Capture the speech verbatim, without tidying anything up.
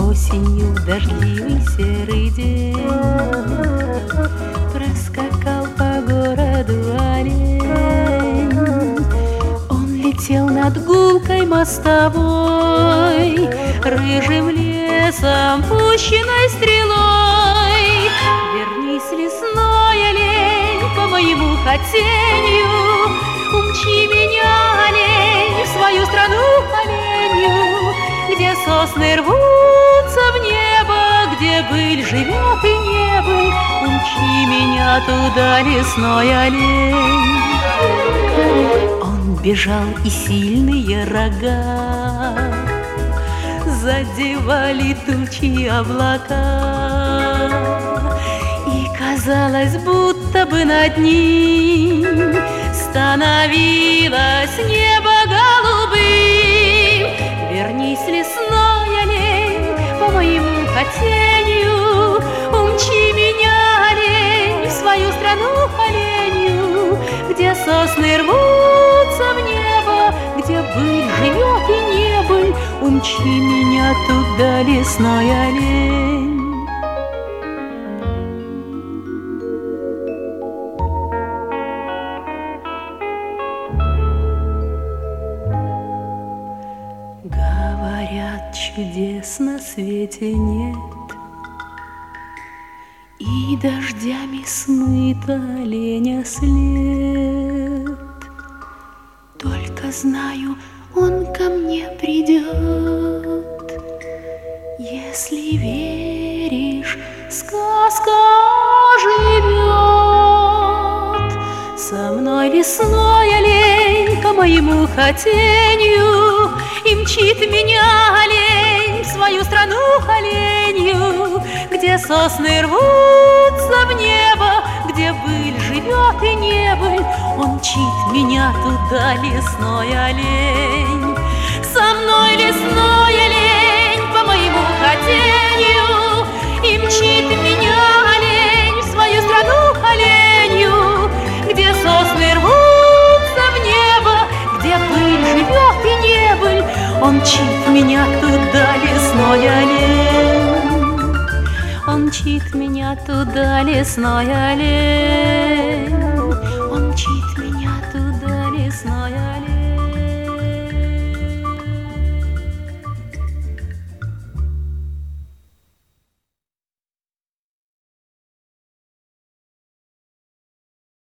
Осенью в дождливый серый день проскакал по городу олень. Он летел над гулкой мостовой, рыжим лесом, пущенной стрелой. Вернись, лесной олень, по моему хотению, умчи меня, олень, в свою страну оленью, где сосны рвутся в небо, где быль живет и не быль. Умчи меня туда, лесной олень. Он бежал, и сильные рога задевали тучи облака, и казалось, будто бы над ним становилось небо голубым. Вернись, лесной олень, по моему хотению, умчи меня, олень, в свою страну оленью, где сосны рвутся в небо, где быль живет и не быль. Умчи меня туда, лесной олень. Говорят, чудес на свете нет, и дождями смыт оленя след. Только знаю, он ко мне придет. Если веришь, сказка живет. Со мной лесной олень по моему хотению, и мчит меня олень в свою страну оленью, где сосны рвутся в небо, где быль живет и не быль. Он мчит меня туда, лесной олень. Со мной лесной олень по моему хотению, и мчит меня олень в свою страну оленью, где сосны рвутся в небо, где быль живет и не быль. Он мчит меня туда, лесной олень. Он мчит меня туда, лесной олень.